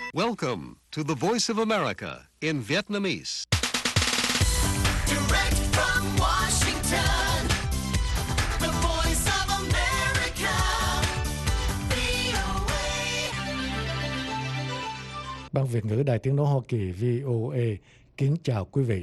Welcome to the Voice of America in Vietnamese. Direct from Washington, the Voice of America, VOA. Ban Việt ngữ Đài Tiếng nói Hoa Kỳ VOA kính chào quý vị.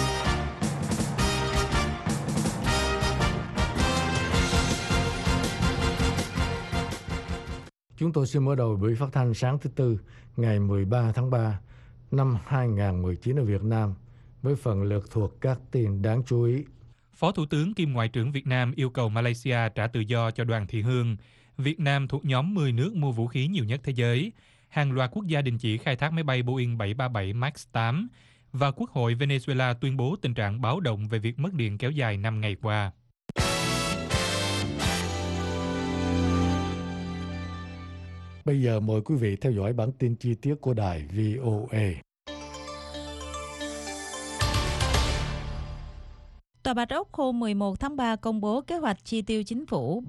Chúng tôi xin mở đầu buổi phát thanh sáng thứ Tư, ngày 13 tháng 3 năm 2019 ở Việt Nam với phần lược thuộc các tin đáng chú ý. Phó Thủ tướng kiêm Ngoại trưởng Việt Nam yêu cầu Malaysia trả tự do cho Đoàn Thị Hương. Việt Nam thuộc nhóm 10 nước mua vũ khí nhiều nhất thế giới. Hàng loạt quốc gia đình chỉ khai thác máy bay Boeing 737 MAX 8. Và Quốc hội Venezuela tuyên bố tình trạng báo động về việc mất điện kéo dài 5 ngày qua. Bây giờ mời quý vị theo dõi bản tin chi tiết của đài VOA. Tòa Bạch Ốc hôm 11 tháng 3 công bố kế hoạch chi tiêu chính phủ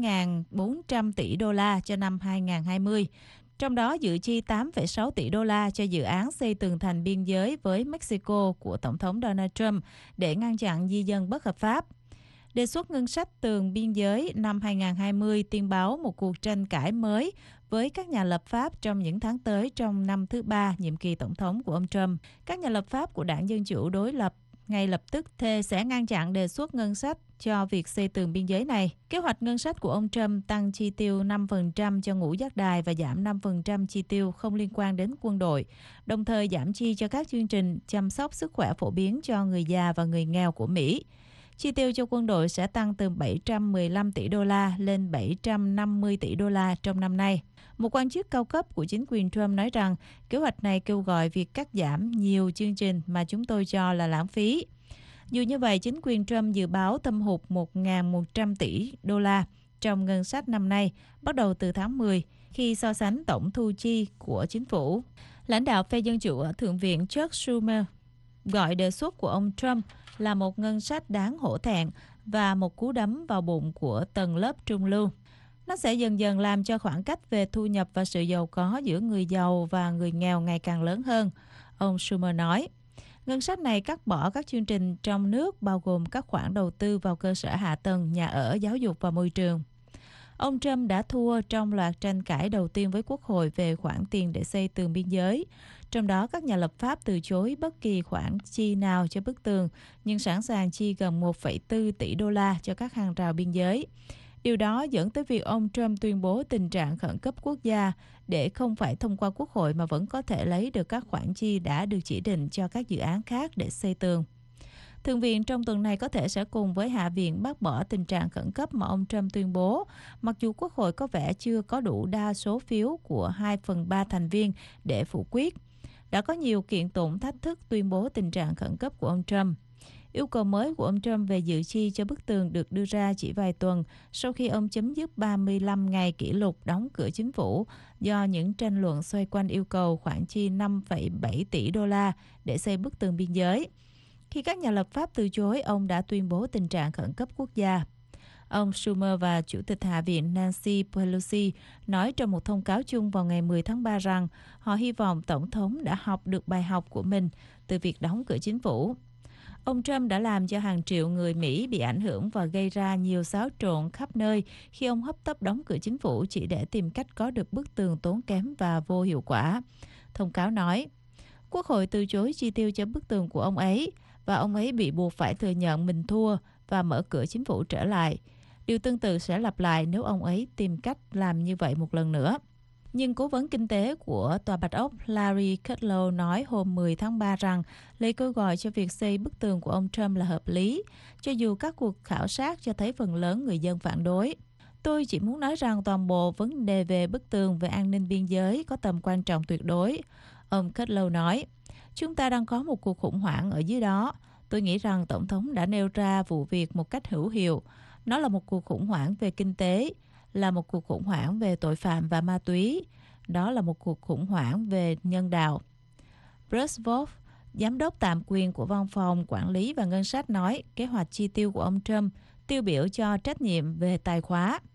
7.400 tỷ đô la cho năm 2020. Trong đó dự chi 8,6 tỷ đô la cho dự án xây tường thành biên giới với Mexico của Tổng thống Donald Trump để ngăn chặn di dân bất hợp pháp. Đề xuất ngân sách tường biên giới năm 2020 tiên báo một cuộc tranh cãi mới với các nhà lập pháp trong những tháng tới trong năm thứ ba nhiệm kỳ tổng thống của ông Trump. Các nhà lập pháp của Đảng Dân Chủ đối lập ngay lập tức thề sẽ ngăn chặn đề xuất ngân sách cho việc xây tường biên giới này. Kế hoạch ngân sách của ông Trump tăng chi tiêu 5% cho ngũ giác đài và giảm 5% chi tiêu không liên quan đến quân đội, đồng thời giảm chi cho các chương trình chăm sóc sức khỏe phổ biến cho người già và người nghèo của Mỹ. Chi tiêu cho quân đội sẽ tăng từ 715 tỷ đô la lên 750 tỷ đô la trong năm nay. Một quan chức cao cấp của chính quyền Trump nói rằng kế hoạch này kêu gọi việc cắt giảm nhiều chương trình mà chúng tôi cho là lãng phí. Dù như vậy, chính quyền Trump dự báo thâm hụt 1.100 tỷ đô la trong ngân sách năm nay, bắt đầu từ tháng 10, khi so sánh tổng thu chi của chính phủ. Lãnh đạo phe Dân Chủ ở Thượng viện Chuck Schumer gọi đề xuất của ông Trump là một ngân sách đáng hổ thẹn và một cú đấm vào bụng của tầng lớp trung lưu. Nó sẽ dần dần làm cho khoảng cách về thu nhập và sự giàu có giữa người giàu và người nghèo ngày càng lớn hơn, ông Schumer nói. Ngân sách này cắt bỏ các chương trình trong nước bao gồm các khoản đầu tư vào cơ sở hạ tầng, nhà ở, giáo dục và môi trường. Ông Trump đã thua trong loạt tranh cãi đầu tiên với Quốc hội về khoản tiền để xây tường biên giới. Trong đó, các nhà lập pháp từ chối bất kỳ khoản chi nào cho bức tường, nhưng sẵn sàng chi gần 1,4 tỷ đô la cho các hàng rào biên giới. Điều đó dẫn tới việc ông Trump tuyên bố tình trạng khẩn cấp quốc gia để không phải thông qua Quốc hội mà vẫn có thể lấy được các khoản chi đã được chỉ định cho các dự án khác để xây tường. Thượng viện trong tuần này có thể sẽ cùng với Hạ viện bác bỏ tình trạng khẩn cấp mà ông Trump tuyên bố, mặc dù Quốc hội có vẻ chưa có đủ đa số phiếu của 2/3 thành viên để phủ quyết. Đã có nhiều kiện tụng thách thức tuyên bố tình trạng khẩn cấp của ông Trump. Yêu cầu mới của ông Trump về dự chi cho bức tường được đưa ra chỉ vài tuần sau khi ông chấm dứt 35 ngày kỷ lục đóng cửa chính phủ do những tranh luận xoay quanh yêu cầu khoản chi 5,7 tỷ đô la để xây bức tường biên giới. Khi các nhà lập pháp từ chối, ông đã tuyên bố tình trạng khẩn cấp quốc gia. Ông Schumer và Chủ tịch Hạ viện Nancy Pelosi nói trong một thông cáo chung vào ngày 10 tháng 3 rằng họ hy vọng Tổng thống đã học được bài học của mình từ việc đóng cửa chính phủ. Ông Trump đã làm cho hàng triệu người Mỹ bị ảnh hưởng và gây ra nhiều xáo trộn khắp nơi khi ông hấp tấp đóng cửa chính phủ chỉ để tìm cách có được bức tường tốn kém và vô hiệu quả. Thông cáo nói, Quốc hội từ chối chi tiêu cho bức tường của ông ấy và ông ấy bị buộc phải thừa nhận mình thua và mở cửa chính phủ trở lại. Điều tương tự sẽ lặp lại nếu ông ấy tìm cách làm như vậy một lần nữa. Nhưng cố vấn kinh tế của Tòa Bạch Ốc Larry Kudlow nói hôm 10 tháng 3 rằng lời kêu gọi cho việc xây bức tường của ông Trump là hợp lý, cho dù các cuộc khảo sát cho thấy phần lớn người dân phản đối. Tôi chỉ muốn nói rằng toàn bộ vấn đề về bức tường về an ninh biên giới có tầm quan trọng tuyệt đối. Ông Kudlow nói, chúng ta đang có một cuộc khủng hoảng ở dưới đó. Tôi nghĩ rằng Tổng thống đã nêu ra vụ việc một cách hữu hiệu. Nó là một cuộc khủng hoảng về kinh tế, là một cuộc khủng hoảng về tội phạm và ma túy. Đó là một cuộc khủng hoảng về nhân đạo. Bruce Wolf, giám đốc tạm quyền của Văn phòng Quản lý và Ngân sách nói kế hoạch chi tiêu của ông Trump tiêu biểu cho trách nhiệm về tài khóa.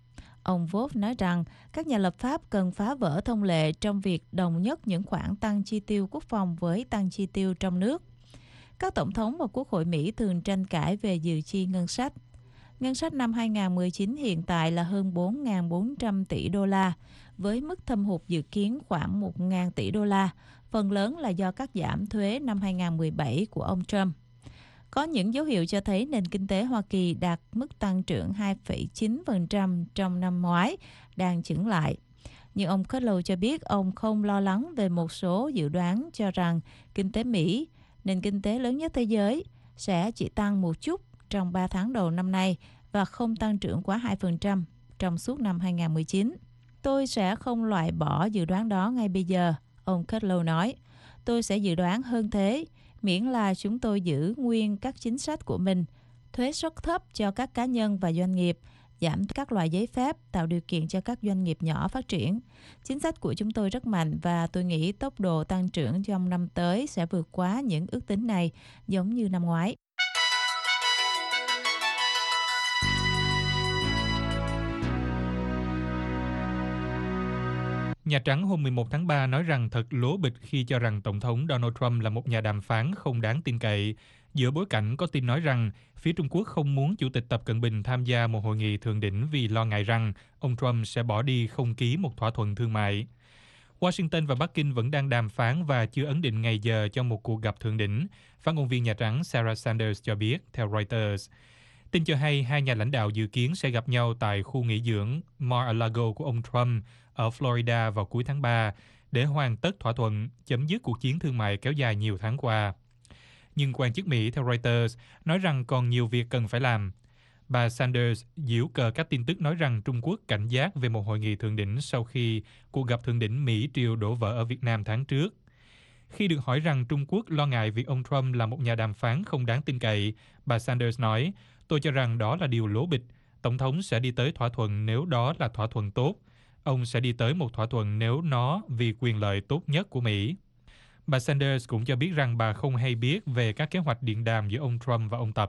Ông Wolf nói rằng các nhà lập pháp cần phá vỡ thông lệ trong việc đồng nhất những khoản tăng chi tiêu quốc phòng với tăng chi tiêu trong nước. Các tổng thống và quốc hội Mỹ thường tranh cãi về dự chi ngân sách. Ngân sách năm 2019 hiện tại là hơn 4.400 tỷ đô la, với mức thâm hụt dự kiến khoảng 1.000 tỷ đô la, phần lớn là do cắt giảm thuế năm 2017 của ông Trump. Có những dấu hiệu cho thấy nền kinh tế Hoa Kỳ đạt mức tăng trưởng 2,9% trong năm ngoái, đang chững lại. Nhưng ông Kudlow cho biết ông không lo lắng về một số dự đoán cho rằng kinh tế Mỹ, nền kinh tế lớn nhất thế giới, sẽ chỉ tăng một chút trong 3 tháng đầu năm nay và không tăng trưởng quá 2% trong suốt năm 2019. Tôi sẽ không loại bỏ dự đoán đó ngay bây giờ, ông Kudlow nói. Tôi sẽ dự đoán hơn thế, miễn là chúng tôi giữ nguyên các chính sách của mình, thuế suất thấp cho các cá nhân và doanh nghiệp, giảm các loại giấy phép, tạo điều kiện cho các doanh nghiệp nhỏ phát triển. Chính sách của chúng tôi rất mạnh và tôi nghĩ tốc độ tăng trưởng trong năm tới sẽ vượt quá những ước tính này, giống như năm ngoái. Nhà Trắng hôm 11 tháng 3 nói rằng thật lố bịch khi cho rằng Tổng thống Donald Trump là một nhà đàm phán không đáng tin cậy, giữa bối cảnh có tin nói rằng phía Trung Quốc không muốn Chủ tịch Tập Cận Bình tham gia một hội nghị thượng đỉnh vì lo ngại rằng ông Trump sẽ bỏ đi không ký một thỏa thuận thương mại. Washington và Bắc Kinh vẫn đang đàm phán và chưa ấn định ngày giờ cho một cuộc gặp thượng đỉnh, phát ngôn viên Nhà Trắng Sarah Sanders cho biết, theo Reuters. Tin cho hay hai nhà lãnh đạo dự kiến sẽ gặp nhau tại khu nghỉ dưỡng Mar-a-Lago của ông Trump ở Florida vào cuối tháng 3 để hoàn tất thỏa thuận chấm dứt cuộc chiến thương mại kéo dài nhiều tháng qua. Nhưng quan chức Mỹ theo Reuters nói rằng còn nhiều việc cần phải làm. Bà Sanders giễu cợt các tin tức nói rằng Trung Quốc cảnh giác về một hội nghị thượng đỉnh sau khi cuộc gặp thượng đỉnh Mỹ-Triều đổ vỡ ở Việt Nam tháng trước. Khi được hỏi rằng Trung Quốc lo ngại việc ông Trump là một nhà đàm phán không đáng tin cậy, bà Sanders nói, tôi cho rằng đó là điều lố bịch. Tổng thống sẽ đi tới thỏa thuận nếu đó là thỏa thuận tốt. Ông sẽ đi tới một thỏa thuận nếu nó vì quyền lợi tốt nhất của Mỹ. Bà Sanders cũng cho biết rằng bà không hay biết về các kế hoạch điện đàm giữa ông Trump và ông Tập.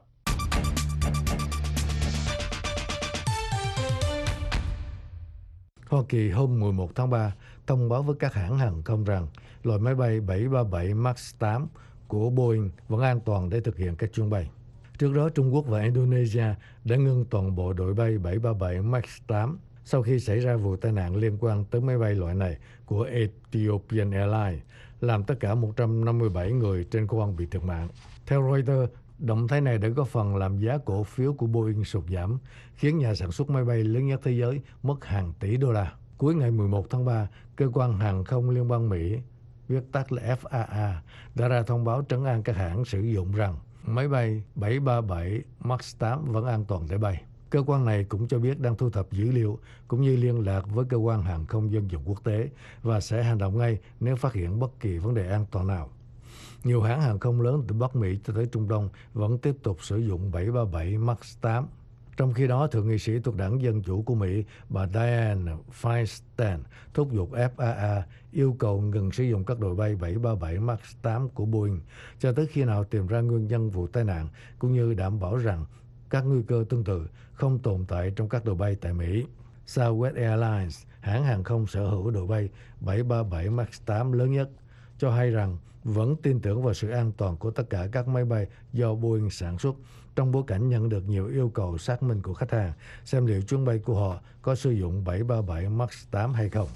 Hoa Kỳ hôm 11 tháng 3 thông báo với các hãng hàng không rằng loại máy bay 737 MAX 8 của Boeing vẫn an toàn để thực hiện các chuyến bay. Trước đó, Trung Quốc và Indonesia đã ngưng toàn bộ đội bay 737 MAX 8 sau khi xảy ra vụ tai nạn liên quan tới máy bay loại này của Ethiopian Airlines, làm tất cả 157 người trên khoang bị thiệt mạng. Theo Reuters, động thái này đã góp phần làm giá cổ phiếu của Boeing sụt giảm, khiến nhà sản xuất máy bay lớn nhất thế giới mất hàng tỷ đô la. Cuối ngày 11 tháng 3, Cơ quan Hàng không Liên bang Mỹ, viết tắt là FAA, đã ra thông báo trấn an các hãng sử dụng rằng máy bay 737 MAX 8 vẫn an toàn để bay. Cơ quan này cũng cho biết đang thu thập dữ liệu cũng như liên lạc với Cơ quan Hàng không Dân dụng Quốc tế và sẽ hành động ngay nếu phát hiện bất kỳ vấn đề an toàn nào. Nhiều hãng hàng không lớn từ Bắc Mỹ cho tới Trung Đông vẫn tiếp tục sử dụng 737 MAX 8. Trong khi đó, Thượng nghị sĩ thuộc Đảng Dân Chủ của Mỹ, bà Dianne Feinstein thúc giục FAA yêu cầu ngừng sử dụng các đội bay 737 MAX 8 của Boeing cho tới khi nào tìm ra nguyên nhân vụ tai nạn, cũng như đảm bảo rằng các nguy cơ tương tự không tồn tại trong các đội bay tại Mỹ. Southwest Airlines, hãng hàng không sở hữu đội bay 737 MAX 8 lớn nhất, cho hay rằng vẫn tin tưởng vào sự an toàn của tất cả các máy bay do Boeing sản xuất, trong bối cảnh nhận được nhiều yêu cầu xác minh của khách hàng xem liệu chuyến bay của họ có sử dụng 737 MAX 8 hay không.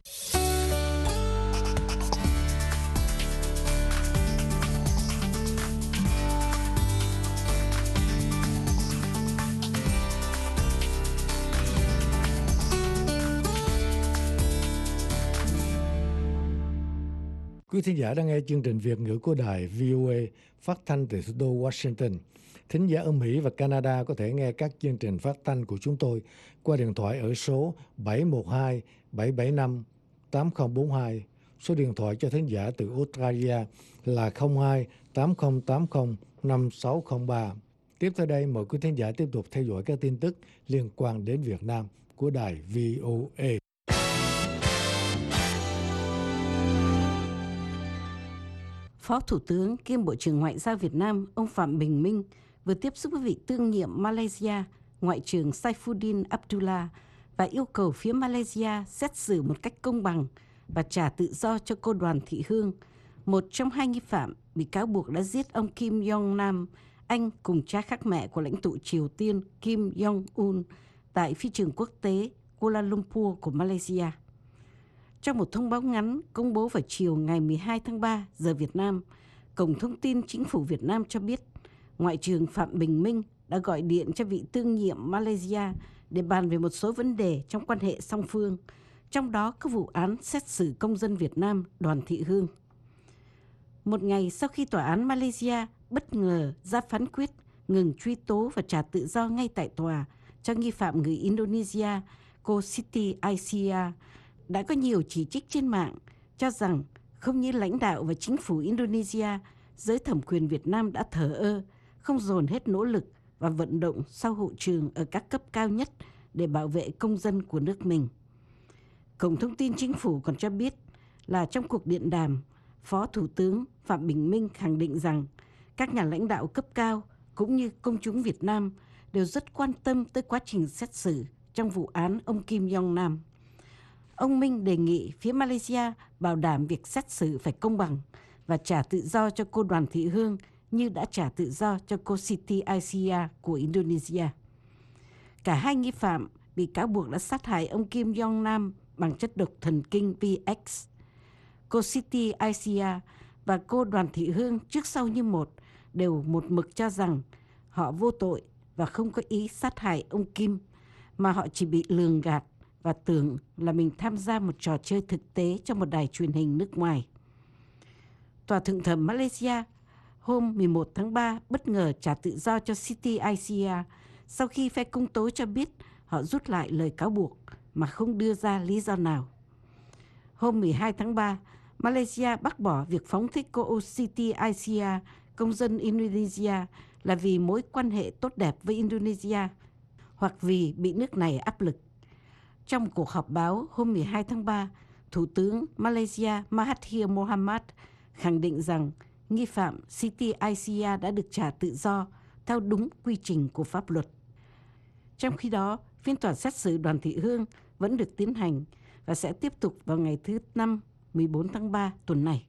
Quý thính giả đang nghe chương trình Việt ngữ của đài VOA phát thanh từ thủ đô Washington. Thính giả ở Mỹ và Canada có thể nghe các chương trình phát thanh của chúng tôi qua điện thoại ở số 712 775 8042. Số điện thoại cho thính giả từ Australia là 02 8080 5603. Tiếp theo đây, mời quý thính giả tiếp tục theo dõi các tin tức liên quan đến Việt Nam của đài VOA. Phó Thủ tướng kiêm Bộ trưởng Ngoại giao Việt Nam ông Phạm Bình Minh vừa tiếp xúc với vị tương nhiệm Malaysia, Ngoại trưởng Saifuddin Abdullah và yêu cầu phía Malaysia xét xử một cách công bằng và trả tự do cho cô Đoàn Thị Hương, một trong hai nghi phạm bị cáo buộc đã giết ông Kim Jong Nam, anh cùng cha khác mẹ của lãnh tụ Triều Tiên Kim Jong Un tại phi trường quốc tế Kuala Lumpur của Malaysia. Trong một thông báo ngắn công bố vào chiều ngày 12 tháng 3 giờ Việt Nam, Cổng Thông tin Chính phủ Việt Nam cho biết Ngoại trưởng Phạm Bình Minh đã gọi điện cho vị tương nhiệm Malaysia để bàn về một số vấn đề trong quan hệ song phương, trong đó có vụ án xét xử công dân Việt Nam Đoàn Thị Hương. Một ngày sau khi tòa án Malaysia bất ngờ ra phán quyết ngừng truy tố và trả tự do ngay tại tòa cho nghi phạm người Indonesia cô Siti Aisyah, đã có nhiều chỉ trích trên mạng cho rằng không như lãnh đạo và chính phủ Indonesia, giới thẩm quyền Việt Nam đã thờ ơ, không dồn hết nỗ lực và vận động sau hậu trường ở các cấp cao nhất để bảo vệ công dân của nước mình. Cổng Thông tin Chính phủ còn cho biết là trong cuộc điện đàm, Phó Thủ tướng Phạm Bình Minh khẳng định rằng các nhà lãnh đạo cấp cao cũng như công chúng Việt Nam đều rất quan tâm tới quá trình xét xử trong vụ án ông Kim Jong Nam. Ông Minh đề nghị phía Malaysia bảo đảm việc xét xử phải công bằng và trả tự do cho cô Đoàn Thị Hương như đã trả tự do cho cô Siti Aisyah của Indonesia. Cả hai nghi phạm bị cáo buộc đã sát hại ông Kim Jong Nam bằng chất độc thần kinh VX. Cô Siti Aisyah và cô Đoàn Thị Hương trước sau như một đều một mực cho rằng họ vô tội và không có ý sát hại ông Kim, mà họ chỉ bị lường gạt và tưởng là mình tham gia một trò chơi thực tế trong một đài truyền hình nước ngoài. Tòa thượng thẩm Malaysia hôm 11 tháng 3 bất ngờ trả tự do cho Siti Aisyah sau khi phe công tố cho biết họ rút lại lời cáo buộc mà không đưa ra lý do nào. Hôm 12 tháng 3, Malaysia bác bỏ việc phóng thích cô Siti Aisyah, công dân Indonesia, là vì mối quan hệ tốt đẹp với Indonesia hoặc vì bị nước này áp lực. Trong một cuộc họp báo hôm 12 tháng 3, Thủ tướng Malaysia Mahathir Mohamad khẳng định rằng nghi phạm Siti Aisyah đã được trả tự do theo đúng quy trình của pháp luật. Trong khi đó, phiên tòa xét xử Đoàn Thị Hương vẫn được tiến hành và sẽ tiếp tục vào ngày thứ Năm 14 tháng 3 tuần này.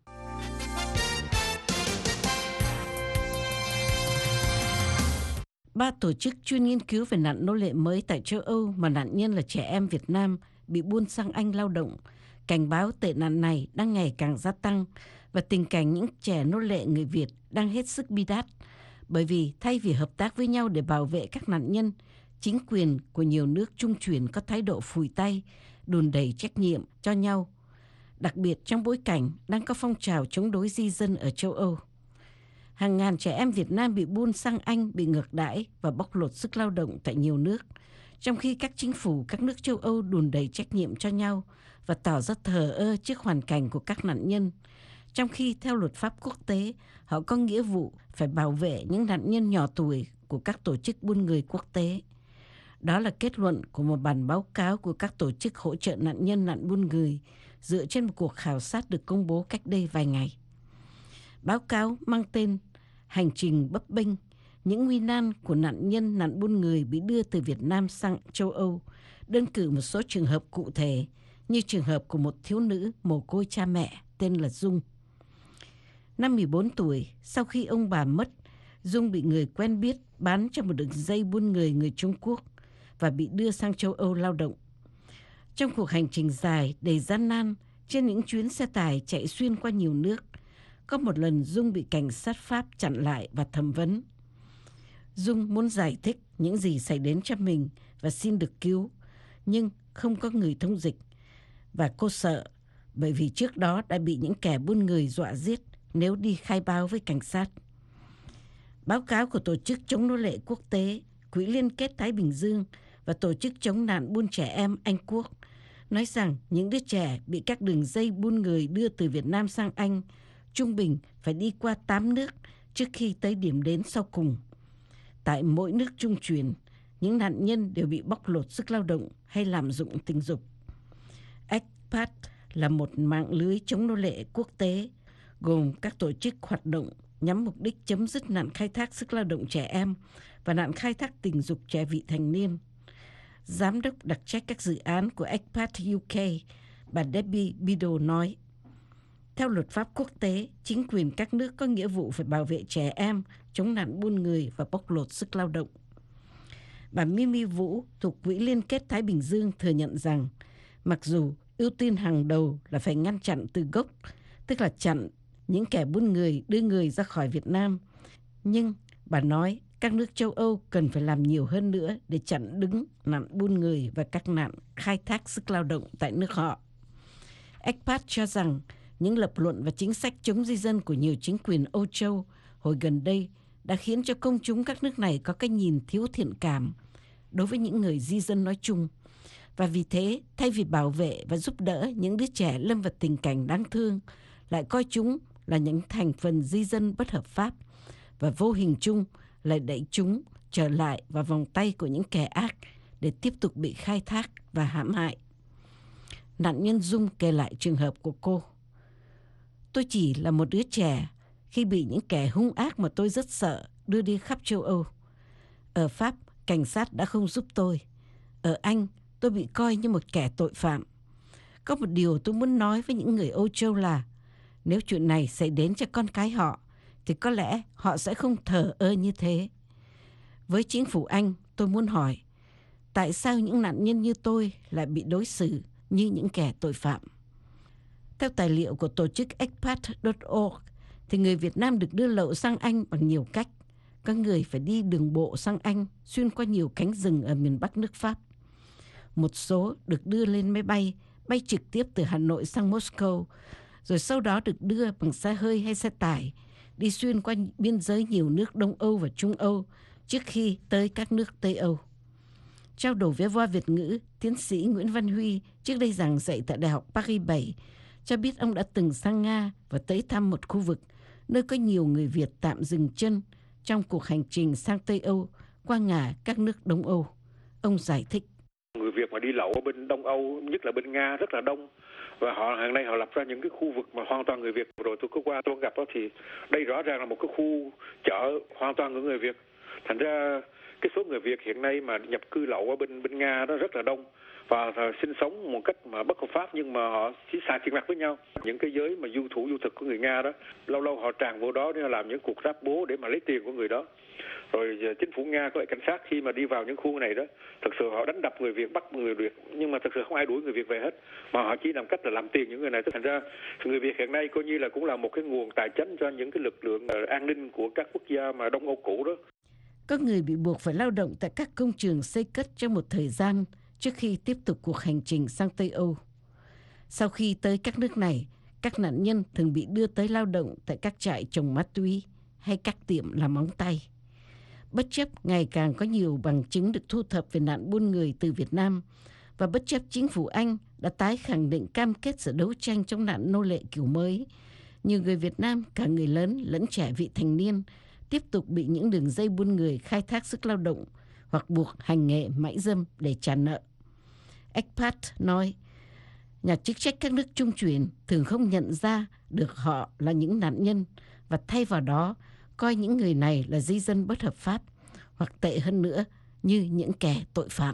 Ba tổ chức chuyên nghiên cứu về nạn nô lệ mới tại châu Âu mà nạn nhân là trẻ em Việt Nam bị buôn sang Anh lao động, cảnh báo tệ nạn này đang ngày càng gia tăng và tình cảnh những trẻ nô lệ người Việt đang hết sức bi đát. Bởi vì thay vì hợp tác với nhau để bảo vệ các nạn nhân, chính quyền của nhiều nước trung chuyển có thái độ phủi tay, đùn đẩy trách nhiệm cho nhau, đặc biệt trong bối cảnh đang có phong trào chống đối di dân ở châu Âu. Hàng ngàn trẻ em Việt Nam bị buôn sang Anh, bị ngược đãi và bóc lột sức lao động tại nhiều nước, trong khi các chính phủ các nước châu Âu đùn đẩy trách nhiệm cho nhau và tỏ ra thờ ơ trước hoàn cảnh của các nạn nhân, trong khi theo luật pháp quốc tế, họ có nghĩa vụ phải bảo vệ những nạn nhân nhỏ tuổi của các tổ chức buôn người quốc tế. Đó là kết luận của một bản báo cáo của các tổ chức hỗ trợ nạn nhân nạn buôn người dựa trên một cuộc khảo sát được công bố cách đây vài ngày. Báo cáo mang tên Hành trình bấp bênh, những nguy nan của nạn nhân nạn buôn người bị đưa từ Việt Nam sang châu Âu, đơn cử một số trường hợp cụ thể như trường hợp của một thiếu nữ mồ côi cha mẹ tên là Dung. Năm 14 tuổi, sau khi ông bà mất, Dung bị người quen biết bán cho một đường dây buôn người Trung Quốc và bị đưa sang châu Âu lao động. Trong cuộc hành trình dài đầy gian nan trên những chuyến xe tải chạy xuyên qua nhiều nước, có một lần Dung bị cảnh sát Pháp chặn lại và thẩm vấn. Dung muốn giải thích những gì xảy đến cho mình và xin được cứu, nhưng không có người thông dịch. Và cô sợ bởi vì trước đó đã bị những kẻ buôn người dọa giết nếu đi khai báo với cảnh sát. Báo cáo của Tổ chức Chống nô lệ quốc tế, Quỹ Liên kết Thái Bình Dương và Tổ chức Chống nạn buôn trẻ em Anh Quốc nói rằng những đứa trẻ bị các đường dây buôn người đưa từ Việt Nam sang Anh trung bình phải đi qua 8 nước trước khi tới điểm đến sau cùng. Tại mỗi nước trung chuyển, những nạn nhân đều bị bóc lột sức lao động hay lạm dụng tình dục. ECPAT là một mạng lưới chống nô lệ quốc tế gồm các tổ chức hoạt động nhắm mục đích chấm dứt nạn khai thác sức lao động trẻ em và nạn khai thác tình dục trẻ vị thành niên. Giám đốc đặc trách các dự án của ECPAT UK, bà Debbie Biddle nói, theo luật pháp quốc tế, chính quyền các nước có nghĩa vụ phải bảo vệ trẻ em chống nạn buôn người và bóc lột sức lao động. Bà Mimi Vũ thuộc Quỹ Liên kết Thái Bình Dương thừa nhận rằng mặc dù ưu tiên hàng đầu là phải ngăn chặn từ gốc, tức là chặn những kẻ buôn người đưa người ra khỏi Việt Nam, nhưng bà nói các nước châu Âu cần phải làm nhiều hơn nữa để chặn đứng nạn buôn người và các nạn khai thác sức lao động tại nước họ. ECPAT cho rằng những lập luận và chính sách chống di dân của nhiều chính quyền Âu Châu hồi gần đây đã khiến cho công chúng các nước này có cái nhìn thiếu thiện cảm đối với những người di dân nói chung. Và vì thế, thay vì bảo vệ và giúp đỡ những đứa trẻ lâm vào tình cảnh đáng thương, lại coi chúng là những thành phần di dân bất hợp pháp và vô hình chung lại đẩy chúng trở lại vào vòng tay của những kẻ ác để tiếp tục bị khai thác và hãm hại. Nạn nhân Dung kể lại trường hợp của cô. Tôi chỉ là một đứa trẻ khi bị những kẻ hung ác mà tôi rất sợ đưa đi khắp châu Âu. Ở Pháp, cảnh sát đã không giúp tôi. Ở Anh, tôi bị coi như một kẻ tội phạm. Có một điều tôi muốn nói với những người Âu Châu là nếu chuyện này xảy đến cho con cái họ, thì có lẽ họ sẽ không thờ ơ như thế. Với chính phủ Anh, tôi muốn hỏi, tại sao những nạn nhân như tôi lại bị đối xử như những kẻ tội phạm? Theo tài liệu của tổ chức expat.org, thì người Việt Nam được đưa lậu sang Anh bằng nhiều cách. Có người phải đi đường bộ sang Anh, xuyên qua nhiều cánh rừng ở miền Bắc nước Pháp. Một số được đưa lên máy bay, bay trực tiếp từ Hà Nội sang Moscow, rồi sau đó được đưa bằng xe hơi hay xe tải, đi xuyên qua biên giới nhiều nước Đông Âu và Trung Âu trước khi tới các nước Tây Âu. Trao đổi với Voa Việt ngữ, tiến sĩ Nguyễn Văn Huy trước đây giảng dạy tại Đại học Paris 7 cho biết ông đã từng sang Nga và tới thăm một khu vực nơi có nhiều người Việt tạm dừng chân trong cuộc hành trình sang Tây Âu qua ngả các nước Đông Âu. Ông giải thích. Người Việt mà đi lậu ở bên Đông Âu, nhất là bên Nga rất là đông. Và hàng nay họ lập ra những cái khu vực mà hoàn toàn người Việt. Rồi tôi có qua tôi gặp đó thì đây rõ ràng là một cái khu chợ hoàn toàn của người Việt. Thành ra cái số người Việt hiện nay mà nhập cư lậu ở bên Nga đó rất là đông. Và sinh sống một cách mà bất hợp pháp nhưng mà họ chỉ xài tiền mặt với nhau. Những cái giới mà du thủ du thực của người Nga đó, lâu lâu họ tràn vô đó để làm những cuộc ráp bố để mà lấy tiền của người đó. Rồi chính phủ Nga có lại cảnh sát khi mà đi vào những khu này đó, thực sự họ đánh đập người Việt, bắt người Việt, nhưng mà thực sự không ai đuổi người Việt về hết, mà họ chỉ làm cách là làm tiền những người này. Thành ra người Việt hiện nay coi như là cũng là một cái nguồn tài chính cho những cái lực lượng an ninh của các quốc gia mà Đông Âu cũ đó. Có người bị buộc phải lao động tại các công trường xây cất trong một thời gian trước khi tiếp tục cuộc hành trình sang Tây Âu. Sau khi tới các nước này, các nạn nhân thường bị đưa tới lao động tại các trại trồng ma túy hay các tiệm làm móng tay. Bất chấp ngày càng có nhiều bằng chứng được thu thập về nạn buôn người từ Việt Nam và bất chấp chính phủ Anh đã tái khẳng định cam kết sẽ đấu tranh chống nạn nô lệ kiểu mới, nhiều người Việt Nam, cả người lớn lẫn trẻ vị thành niên, tiếp tục bị những đường dây buôn người khai thác sức lao động hoặc buộc hành nghề mại dâm để trả nợ. ECPAT nói, nhà chức trách các nước trung chuyển thường không nhận ra được họ là những nạn nhân và thay vào đó coi những người này là di dân bất hợp pháp hoặc tệ hơn nữa như những kẻ tội phạm.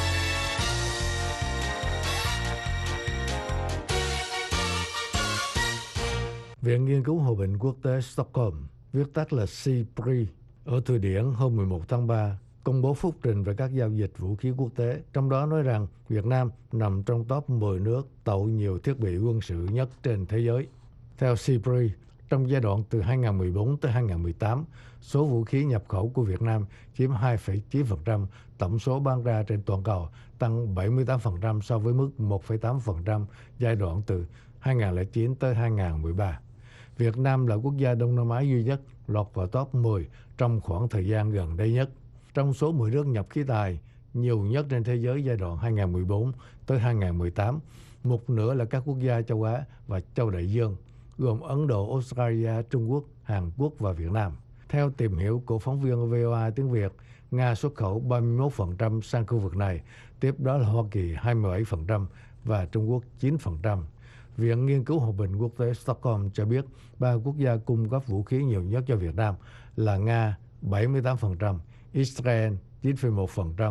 Viện Nghiên cứu Hòa bình Quốc tế Stockholm, viết tắt là SIPRI, ở Thụy Điển hôm 11 tháng 3 công bố phúc trình về các giao dịch vũ khí quốc tế, trong đó nói rằng Việt Nam nằm trong top 10 nước tậu nhiều thiết bị quân sự nhất trên thế giới. Theo SIPRI, trong giai đoạn từ 2014 tới 2018, số vũ khí nhập khẩu của Việt Nam chiếm 2,9% tổng số bán ra trên toàn cầu, tăng 78% so với mức 1,8% giai đoạn từ 2009 tới 2013. Việt Nam là quốc gia Đông Nam Á duy nhất lọt vào top 10 trong khoảng thời gian gần đây nhất. Trong số 10 nước nhập khí tài nhiều nhất trên thế giới giai đoạn 2014 tới 2018, một nửa là các quốc gia châu Á và châu Đại Dương, gồm Ấn Độ, Australia, Trung Quốc, Hàn Quốc và Việt Nam. Theo tìm hiểu của phóng viên VOA tiếng Việt, Nga xuất khẩu 31% sang khu vực này, tiếp đó là Hoa Kỳ 27% và Trung Quốc 9%. Viện Nghiên cứu Hòa bình Quốc tế Stockholm cho biết 3 quốc gia cung cấp vũ khí nhiều nhất cho Việt Nam là Nga 78%, Israel 9,1%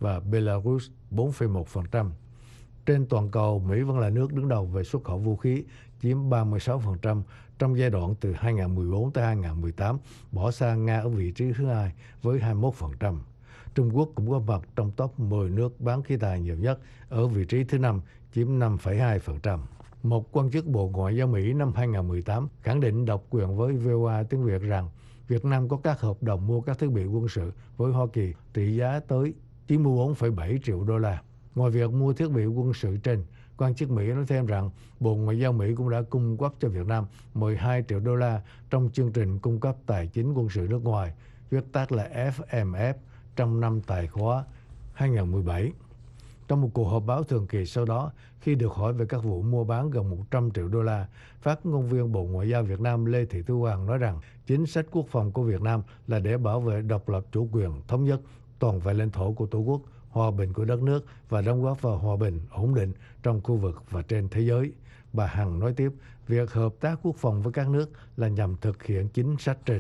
và Belarus 4,1%. Trên toàn cầu, Mỹ vẫn là nước đứng đầu về xuất khẩu vũ khí, chiếm 36% trong giai đoạn từ 2014 tới 2018, bỏ xa Nga ở vị trí thứ hai với 21%. Trung Quốc cũng có mặt trong top 10 nước bán khí tài nhiều nhất ở vị trí thứ 5, chiếm 5,2%. Một quan chức Bộ Ngoại giao Mỹ năm 2018 khẳng định độc quyền với VOA tiếng Việt rằng Việt Nam có các hợp đồng mua các thiết bị quân sự với Hoa Kỳ trị giá tới 94,7 triệu đô la. Ngoài việc mua thiết bị quân sự trên, quan chức Mỹ nói thêm rằng Bộ Ngoại giao Mỹ cũng đã cung cấp cho Việt Nam 12 triệu đô la trong chương trình cung cấp tài chính quân sự nước ngoài, viết tắt là FMF, trong năm tài khóa 2017. Trong một cuộc họp báo thường kỳ sau đó, khi được hỏi về các vụ mua bán gần 100 triệu đô la, phát ngôn viên Bộ Ngoại giao Việt Nam Lê Thị Thu Hằng nói rằng chính sách quốc phòng của Việt Nam là để bảo vệ độc lập chủ quyền, thống nhất, toàn vẹn lãnh thổ của Tổ quốc, hòa bình của đất nước và đóng góp vào hòa bình, ổn định trong khu vực và trên thế giới. Bà Hằng nói tiếp, việc hợp tác quốc phòng với các nước là nhằm thực hiện chính sách trên.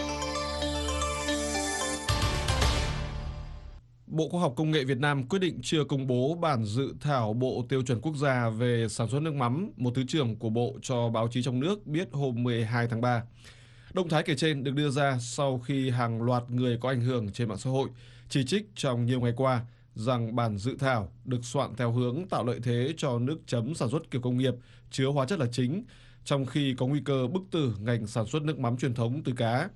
Bộ Khoa học Công nghệ Việt Nam quyết định chưa công bố bản dự thảo Bộ Tiêu chuẩn Quốc gia về sản xuất nước mắm, một thứ trưởng của Bộ cho báo chí trong nước biết hôm 12 tháng 3. Động thái kể trên được đưa ra sau khi hàng loạt người có ảnh hưởng trên mạng xã hội chỉ trích trong nhiều ngày qua rằng bản dự thảo được soạn theo hướng tạo lợi thế cho nước chấm sản xuất kiểu công nghiệp chứa hóa chất là chính, trong khi có nguy cơ bức tử ngành sản xuất nước mắm truyền thống từ cá.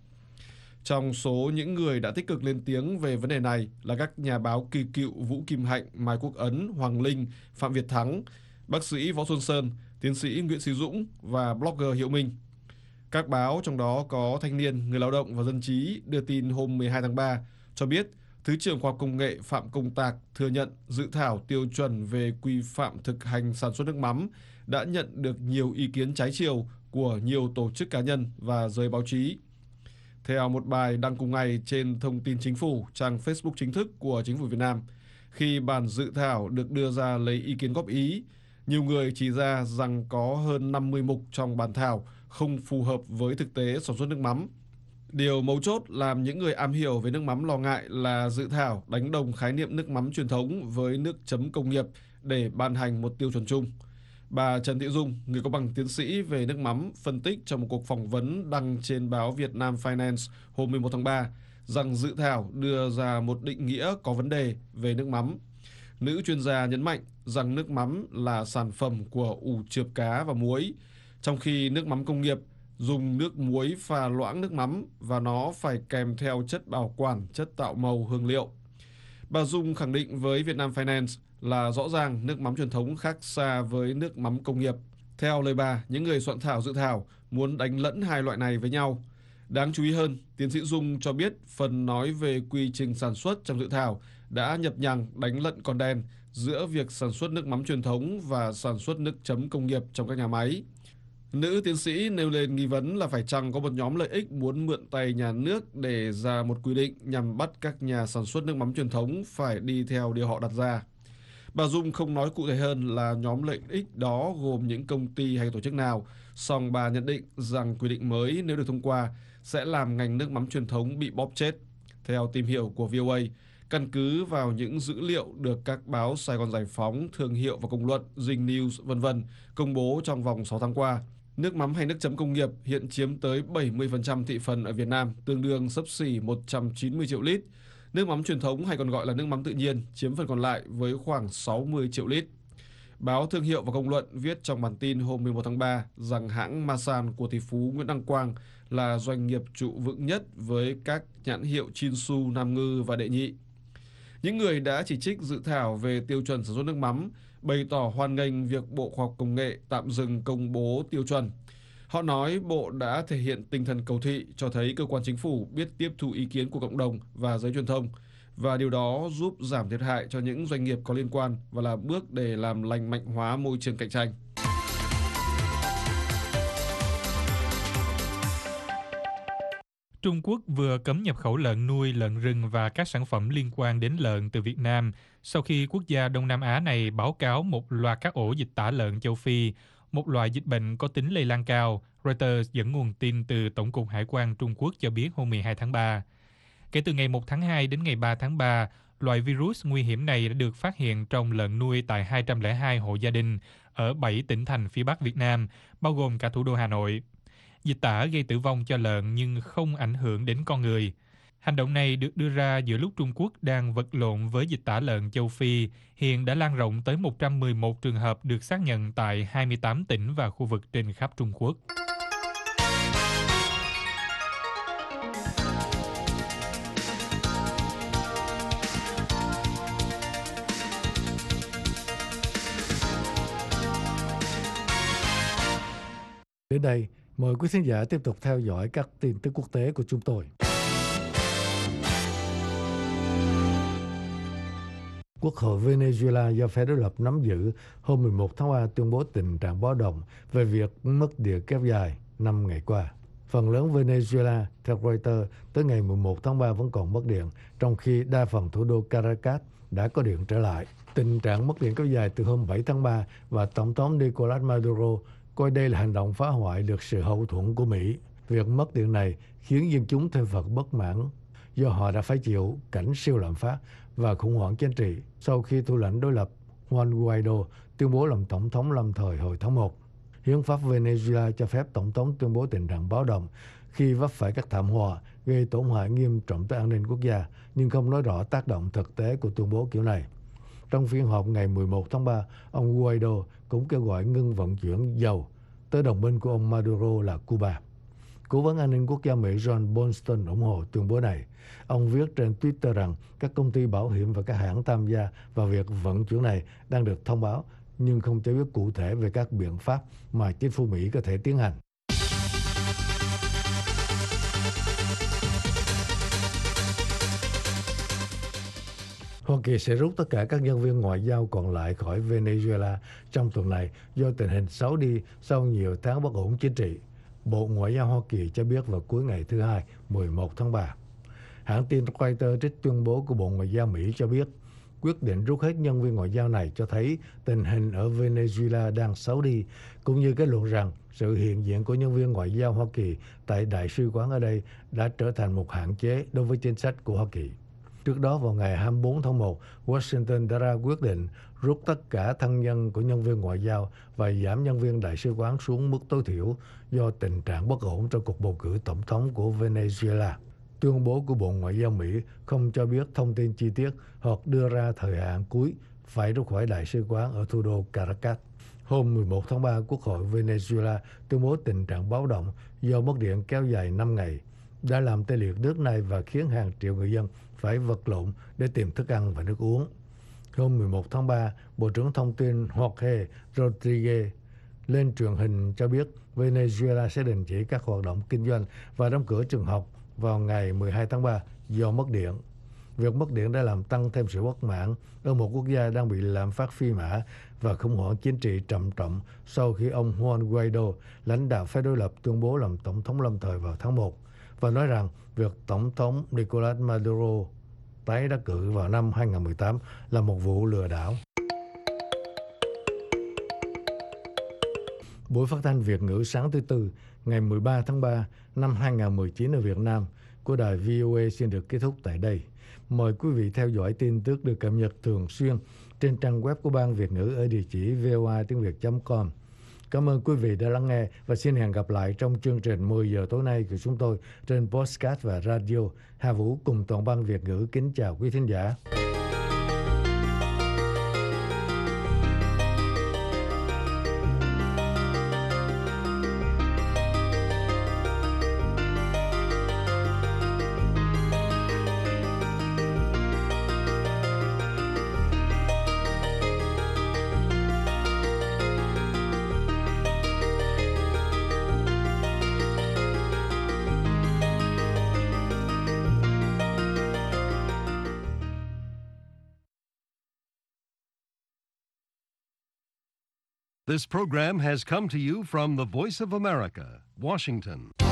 Trong số những người đã tích cực lên tiếng về vấn đề này là các nhà báo kỳ cựu Vũ Kim Hạnh, Mai Quốc Ấn, Hoàng Linh, Phạm Việt Thắng, bác sĩ Võ Xuân Sơn, tiến sĩ Nguyễn Sĩ Dũng và blogger Hiệu Minh. Các báo trong đó có Thanh niên, Người lao động và Dân trí đưa tin hôm 12 tháng 3 cho biết Thứ trưởng Khoa học Công nghệ Phạm Công Tạc thừa nhận dự thảo tiêu chuẩn về quy phạm thực hành sản xuất nước mắm đã nhận được nhiều ý kiến trái chiều của nhiều tổ chức cá nhân và giới báo chí. Theo một bài đăng cùng ngày trên Thông tin Chính phủ, trang Facebook chính thức của Chính phủ Việt Nam, khi bản dự thảo được đưa ra lấy ý kiến góp ý, nhiều người chỉ ra rằng có hơn 50 mục trong bản thảo không phù hợp với thực tế sản xuất nước mắm. Điều mấu chốt làm những người am hiểu về nước mắm lo ngại là dự thảo đánh đồng khái niệm nước mắm truyền thống với nước chấm công nghiệp để ban hành một tiêu chuẩn chung. Bà Trần Thị Dung, người có bằng tiến sĩ về nước mắm, phân tích trong một cuộc phỏng vấn đăng trên báo Vietnam Finance hôm 11 tháng 3 rằng dự thảo đưa ra một định nghĩa có vấn đề về nước mắm. Nữ chuyên gia nhấn mạnh rằng nước mắm là sản phẩm của ủ chượp cá và muối, trong khi nước mắm công nghiệp dùng nước muối pha loãng nước mắm và nó phải kèm theo chất bảo quản, chất tạo màu, hương liệu. Bà Dung khẳng định với Vietnam Finance là rõ ràng nước mắm truyền thống khác xa với nước mắm công nghiệp. Theo lời bà, những người soạn thảo dự thảo muốn đánh lẫn hai loại này với nhau. Đáng chú ý hơn, tiến sĩ Dung cho biết phần nói về quy trình sản xuất trong dự thảo đã nhập nhằng đánh lẫn con đen giữa việc sản xuất nước mắm truyền thống và sản xuất nước chấm công nghiệp trong các nhà máy. Nữ tiến sĩ nêu lên nghi vấn là phải chăng có một nhóm lợi ích muốn mượn tay nhà nước để ra một quy định nhằm bắt các nhà sản xuất nước mắm truyền thống phải đi theo điều họ đặt ra. Bà Dung không nói cụ thể hơn là nhóm lợi ích đó gồm những công ty hay tổ chức nào, song bà nhận định rằng quy định mới nếu được thông qua sẽ làm ngành nước mắm truyền thống bị bóp chết. Theo tìm hiểu của VOA, căn cứ vào những dữ liệu được các báo Sài Gòn Giải Phóng, Thương hiệu và Công luận, Dinh News, v.v. công bố trong vòng 6 tháng qua, nước mắm hay nước chấm công nghiệp hiện chiếm tới 70% thị phần ở Việt Nam, tương đương xấp xỉ 190 triệu lít. Nước mắm truyền thống hay còn gọi là nước mắm tự nhiên chiếm phần còn lại với khoảng 60 triệu lít. Báo Thương hiệu và Công luận viết trong bản tin hôm 11 tháng 3 rằng hãng Masan của tỷ phú Nguyễn Đăng Quang là doanh nghiệp trụ vững nhất với các nhãn hiệu Chinsu, Nam Ngư và Đệ Nhị. Những người đã chỉ trích dự thảo về tiêu chuẩn sản xuất nước mắm bày tỏ hoan nghênh việc Bộ Khoa học Công nghệ tạm dừng công bố tiêu chuẩn. Họ nói Bộ đã thể hiện tinh thần cầu thị, cho thấy cơ quan chính phủ biết tiếp thu ý kiến của cộng đồng và giới truyền thông, và điều đó giúp giảm thiệt hại cho những doanh nghiệp có liên quan và là bước để làm lành mạnh hóa môi trường cạnh tranh. Trung Quốc vừa cấm nhập khẩu lợn nuôi, lợn rừng và các sản phẩm liên quan đến lợn từ Việt Nam sau khi quốc gia Đông Nam Á này báo cáo một loạt các ổ dịch tả lợn châu Phi, một loại dịch bệnh có tính lây lan cao, Reuters dẫn nguồn tin từ Tổng cục Hải quan Trung Quốc cho biết hôm 12 tháng 3. Kể từ ngày 1 tháng 2 đến ngày 3 tháng 3, Loại virus nguy hiểm này đã được phát hiện trong lợn nuôi tại 202 hộ gia đình ở 7 tỉnh thành phía Bắc Việt Nam, bao gồm cả thủ đô Hà Nội. Dịch tả gây tử vong cho lợn nhưng không ảnh hưởng đến con người. Hành động này được đưa ra giữa lúc Trung Quốc đang vật lộn với dịch tả lợn châu Phi, hiện đã lan rộng tới 111 trường hợp được xác nhận tại 28 tỉnh và khu vực trên khắp Trung Quốc. Đến đây, mời quý khán giả tiếp tục theo dõi các tin tức quốc tế của chúng tôi. Quốc hội Venezuela do phe đối lập nắm giữ hôm 11 tháng 3 tuyên bố tình trạng báo động về việc mất điện kéo dài 5 ngày qua. Phần lớn Venezuela, theo Reuters, tới ngày 11 tháng 3 vẫn còn mất điện, trong khi đa phần thủ đô Caracas đã có điện trở lại. Tình trạng mất điện kéo dài từ hôm 7 tháng 3 và Tổng thống Nicolás Maduro coi đây là hành động phá hoại được sự hậu thuẫn của Mỹ. Việc mất điện này khiến dân chúng thêm phần bất mãn do họ đã phải chịu cảnh siêu lạm phát và khủng hoảng chính trị sau khi thủ lĩnh đối lập Juan Guaido tuyên bố làm tổng thống lâm thời hồi tháng 1. Hiến pháp Venezuela cho phép tổng thống tuyên bố tình trạng báo động khi vấp phải các thảm họa gây tổn hại nghiêm trọng tới an ninh quốc gia, nhưng không nói rõ tác động thực tế của tuyên bố kiểu này. Trong phiên họp ngày 11 tháng 3, ông Guaido cũng kêu gọi ngưng vận chuyển dầu tới đồng minh của ông Maduro là Cuba. Cố vấn an ninh quốc gia Mỹ John Bolton ủng hộ tuyên bố này. Ông viết trên Twitter rằng các công ty bảo hiểm và các hãng tham gia vào việc vận chuyển này đang được thông báo, nhưng không cho biết cụ thể về các biện pháp mà chính phủ Mỹ có thể tiến hành. Hoa Kỳ sẽ rút tất cả các nhân viên ngoại giao còn lại khỏi Venezuela trong tuần này do tình hình xấu đi sau nhiều tháng bất ổn chính trị. Bộ Ngoại giao Hoa Kỳ cho biết vào cuối ngày thứ Hai, 11 tháng 3. Hãng tin Reuters trích tuyên bố của Bộ Ngoại giao Mỹ cho biết quyết định rút hết nhân viên ngoại giao này cho thấy tình hình ở Venezuela đang xấu đi, cũng như kết luận rằng sự hiện diện của nhân viên ngoại giao Hoa Kỳ tại đại sứ quán ở đây đã trở thành một hạn chế đối với chính sách của Hoa Kỳ. Trước đó vào ngày 24 tháng 1, Washington đã ra quyết định rút tất cả thân nhân của nhân viên ngoại giao và giảm nhân viên đại sứ quán xuống mức tối thiểu do tình trạng bất ổn trong cuộc bầu cử tổng thống của Venezuela. Tuyên bố của Bộ Ngoại giao Mỹ không cho biết thông tin chi tiết hoặc đưa ra thời hạn cuối phải rút khỏi đại sứ quán ở thủ đô Caracas. Hôm 11 tháng 3, Quốc hội Venezuela tuyên bố tình trạng báo động do mất điện kéo dài 5 ngày, đã làm tê liệt nước này và khiến hàng triệu người dân phải vật lộn để tìm thức ăn và nước uống. Hôm 11 tháng 3, Bộ trưởng Thông tin Jorge Rodriguez lên truyền hình cho biết Venezuela sẽ đình chỉ các hoạt động kinh doanh và đóng cửa trường học vào ngày 12 tháng 3 do mất điện. Việc mất điện đã làm tăng thêm sự bất mãn ở một quốc gia đang bị lạm phát phi mã và khủng hoảng chính trị trầm trọng sau khi ông Juan Guaido, lãnh đạo phe đối lập, tuyên bố làm tổng thống lâm thời vào tháng 1 và nói rằng việc Tổng thống Nicolás Maduro tái đắc cử vào năm 2018 là một vụ lừa đảo. Buổi phát thanh Việt ngữ sáng thứ Tư, ngày 13 tháng 3 năm 2019 ở Việt Nam của đài VOA xin được kết thúc tại đây. Mời quý vị theo dõi tin tức được cập nhật thường xuyên trên trang web của Ban Việt ngữ ở địa chỉ voatiengviet.com. Cảm ơn quý vị đã lắng nghe và xin hẹn gặp lại trong chương trình 10 giờ tối nay của chúng tôi trên podcast và radio. Hà Vũ cùng toàn ban Việt ngữ kính chào quý thính giả. This program has come to you from the Voice of America, Washington.